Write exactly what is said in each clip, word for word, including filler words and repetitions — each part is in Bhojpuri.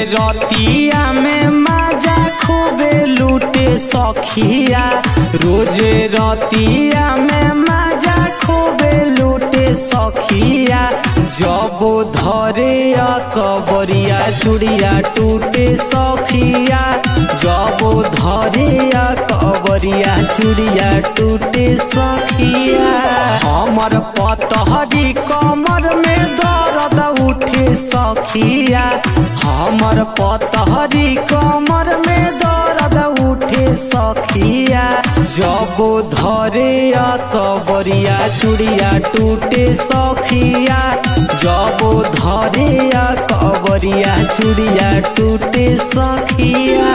रतिया में मजा खूबे लूटे सखिया, रोज रतिया में मजा खूबे लूटे सखिया। जब धरे कबरिया चूड़िया टूटे सखिया, जब धरे कबरिया चूड़िया टूटे सखिया। हमर पतहरी कमर में दर्द उठे सखिया, हमर पतहरी कमर में दर्द उठे सखिया। जब धरे कबरिया चूड़िया टूटे सखिया, जब धरे कबरिया चूड़िया टूटे सखिया।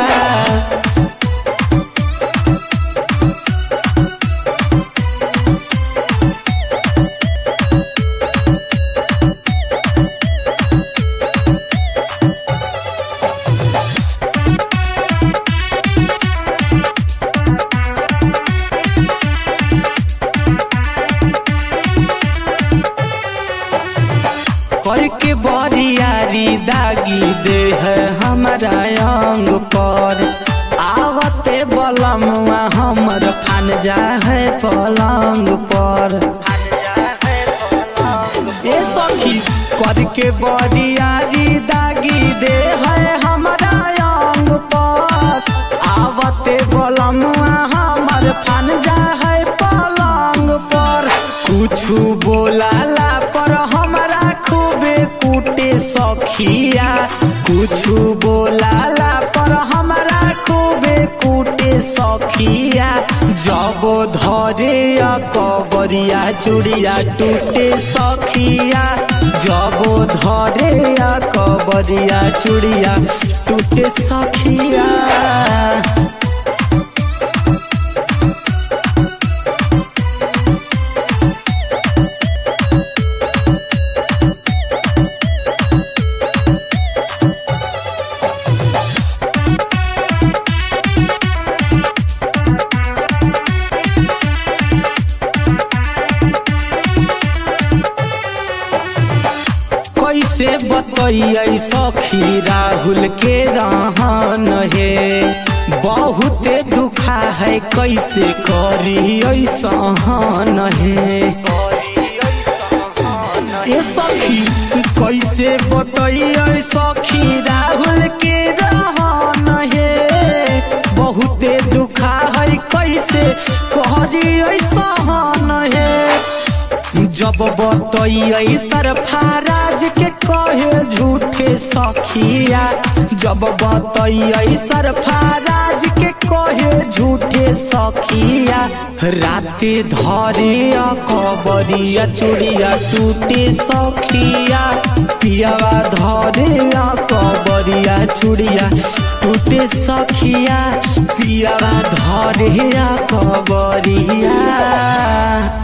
करके बरियारी दागी दे है हमारा अंग पर, आवते बलमुआ हमर फान जा है पलंग पर। ए सखी करके बरियारी दागी दे है हमारा अंग पर, आवते बलमुआ हमर फान जा है पलंग पर। कुछु बोलाला पर हमारा खूबे कूटे सखिया, कुछु बोलाला पर हमारा खूबे कूटे सखिया। जब धरे कबरिया चूड़िया टूटे सखिया, जब धरे कबरिया चूड़िया टूटे सखिया। कैसे बतैयै सखी राहुल के रहन हे, बहुते दुखा है कैसे करी सहन हे। ए सखी कैसे बतैयै सखी राहुल के रहन हे, बहुते दुखा है कैसे करी सहन हे। जब बतैयै सरफराज के कहे झूठे सखिया, जब बतैयै सरफराज के कहे झूठे सखिया। राते धरे कबरिया चूड़िया टूटे सखिया, पियावा धरे कबरिया चूड़िया टूटे सखिया, पियावा धरे कबरिया।